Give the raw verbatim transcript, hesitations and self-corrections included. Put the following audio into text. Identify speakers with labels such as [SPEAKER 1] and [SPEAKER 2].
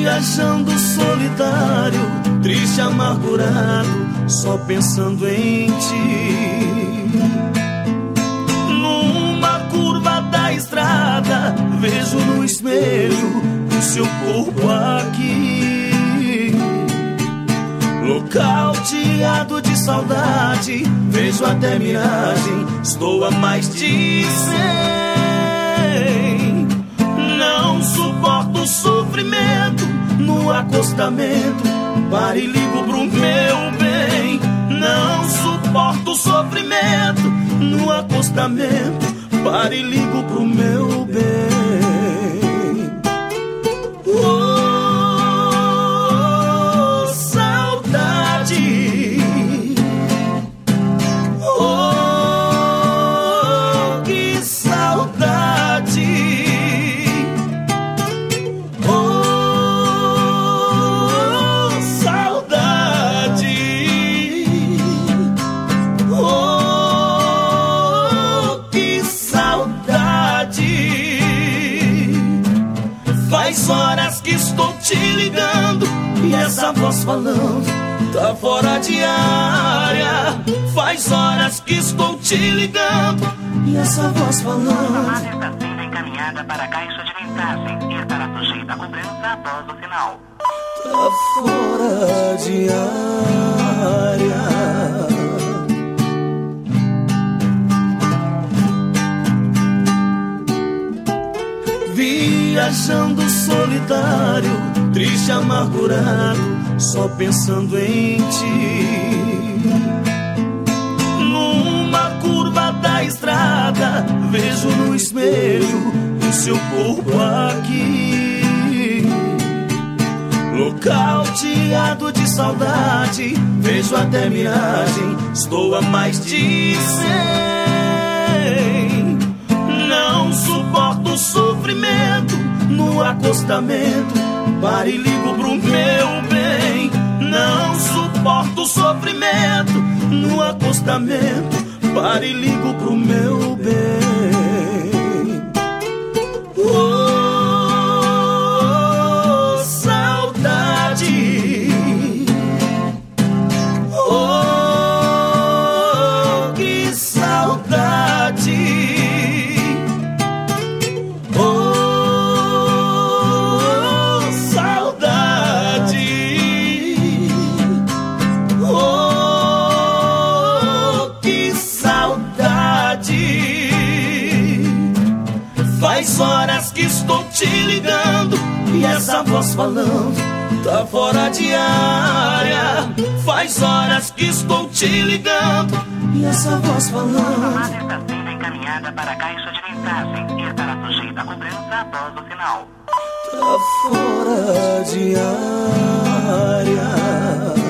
[SPEAKER 1] Viajando solitário, triste, amargurado, só pensando em ti. Numa curva da estrada, vejo no espelho o seu corpo aqui. Nocauteado de saudade, vejo até miragem, estou a mais de cem. Não suporto o sofrimento no acostamento, pare e ligo pro meu bem. Não suporto o sofrimento no acostamento, pare e ligo pro meu bem. Oh, saudade. Oh, que saudade. Faz horas que estou te ligando e essa voz falando tá fora de área. Faz horas que estou te ligando e essa voz falando.
[SPEAKER 2] A chamada está sendo encaminhada para a caixa de mensagem e estará sujeita a cobrança após o sinal.
[SPEAKER 1] Tá fora de área. Viajando solitário, triste, amargurado, só pensando em ti. Numa curva da estrada, vejo no espelho o seu corpo aqui. Nocauteado de saudade, vejo até miragem, estou a mais de cem. Não suporto o sofrimento no acostamento, pare e ligo pro meu bem. Não suporto o sofrimento no acostamento, pare e ligo pro meu bem. Oh, saudade. Oh, que saudade. Faz horas que estou te ligando e essa voz falando tá fora de área. Faz horas que estou te ligando e essa voz falando.
[SPEAKER 2] A chamada está sendo encaminhada para a caixa de mensagem e estará sujeita a cobrança após o sinal.
[SPEAKER 1] Tá fora de área.